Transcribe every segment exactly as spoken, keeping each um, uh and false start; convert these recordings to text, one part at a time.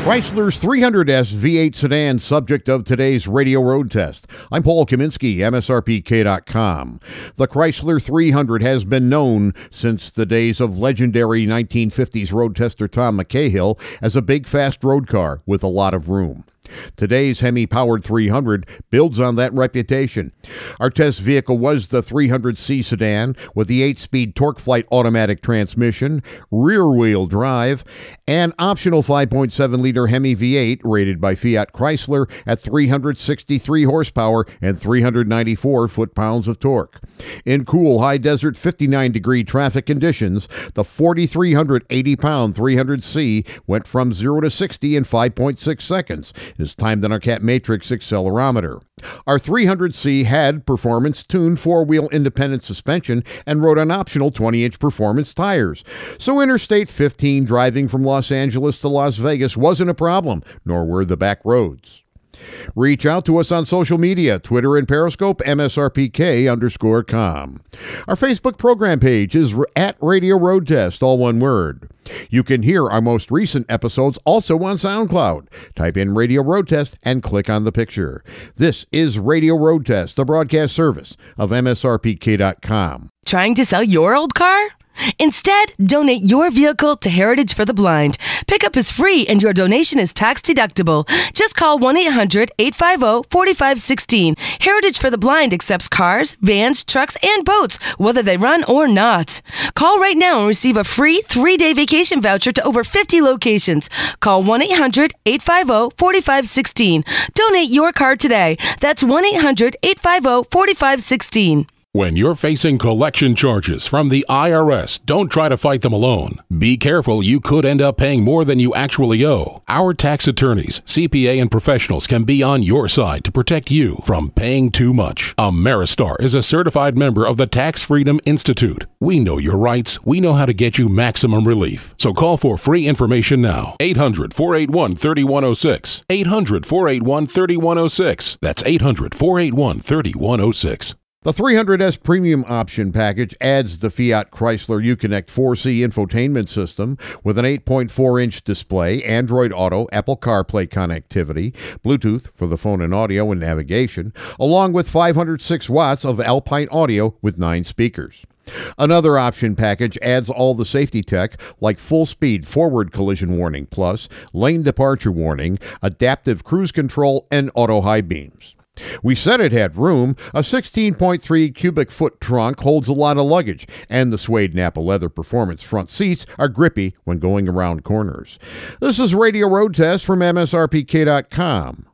Chrysler's three hundred S V eight sedan, subject of today's radio road test. I'm Paul Kaminsky, M S R P K dot com. The Chrysler three hundred has been known since the days of legendary nineteen fifties road tester Tom McCahill as a big, fast road car with a lot of room. Today's Hemi-powered three hundred builds on that reputation. Our test vehicle was the three hundred C sedan with the eight-speed TorqueFlite automatic transmission, rear-wheel drive, and optional five point seven liter Hemi V eight rated by Fiat Chrysler at three hundred sixty-three horsepower and three hundred ninety-four foot-pounds of torque. In cool, high-desert, fifty-nine degree traffic conditions, the four thousand three hundred eighty pound three hundred C went from zero to sixty in five point six seconds. Is timed on our Cat Matrix accelerometer. Our three hundred C had performance-tuned four-wheel independent suspension and rode on optional twenty inch performance tires. So Interstate fifteen driving from Los Angeles to Las Vegas wasn't a problem, nor were the back roads. Reach out to us on social media, Twitter and Periscope, M S R P K underscore com. Our Facebook program page is at Radio Road Test, all one word. You can hear our most recent episodes also on SoundCloud. Type in Radio Road Test and click on the picture. This is Radio Road Test, the broadcast service of M S R P K dot com. Trying to sell your old car? Instead, donate your vehicle to Heritage for the Blind. Pickup is free and your donation is tax deductible. Just call one eight hundred eight five zero four five one six. Heritage for the Blind accepts cars, vans, trucks, and boats, whether they run or not. Call right now and receive a free three-day vacation voucher to over fifty locations. Call one eight hundred eight five zero four five one six. Donate your car today. That's one eight hundred eight five zero four five one six. When you're facing collection charges from the I R S, don't try to fight them alone. Be careful, you could end up paying more than you actually owe. Our tax attorneys, C P A, and professionals can be on your side to protect you from paying too much. Ameristar is a certified member of the Tax Freedom Institute. We know your rights. We know how to get you maximum relief. So call for free information now. eight hundred four eight one three one zero six. eight hundred four eight one three one zero six. That's eight hundred four eight one three one zero six. The three hundred S Premium Option Package adds the Fiat Chrysler Uconnect four C infotainment system with an eight point four inch display, Android Auto, Apple CarPlay connectivity, Bluetooth for the phone and audio and navigation, along with five hundred six watts of Alpine audio with nine speakers. Another option package adds all the safety tech like full-speed forward collision warning plus, lane departure warning, adaptive cruise control, and auto high beams. We said it had room. A sixteen point three cubic foot trunk holds a lot of luggage, and the suede Napa leather performance front seats are grippy when going around corners. This is Radio Road Test from M S R P K dot com.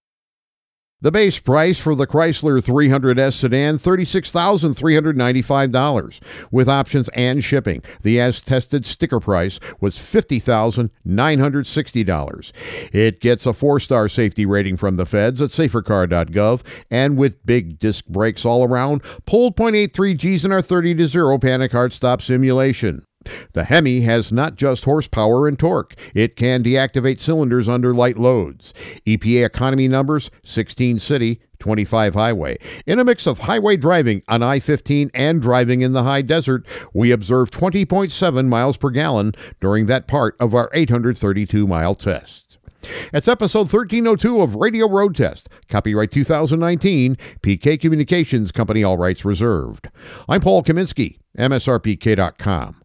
The base price for the Chrysler three hundred S sedan, thirty-six thousand three hundred ninety-five dollars. With options and shipping, the as-tested sticker price was fifty thousand nine hundred sixty dollars. It gets a four-star safety rating from the feds at safer car dot gov, and with big disc brakes all around, pulled point eight three G's in our thirty to zero panic hard stop simulation. The Hemi has not just horsepower and torque. It can deactivate cylinders under light loads. E P A economy numbers, sixteen city, twenty-five highway. In a mix of highway driving on I fifteen and driving in the high desert, we observed twenty point seven miles per gallon during that part of our eight hundred thirty-two mile test. It's episode thirteen oh two of Radio Road Test. Copyright two thousand nineteen. P K Communications Company, all rights reserved. I'm Paul Kaminsky, M S R P K dot com.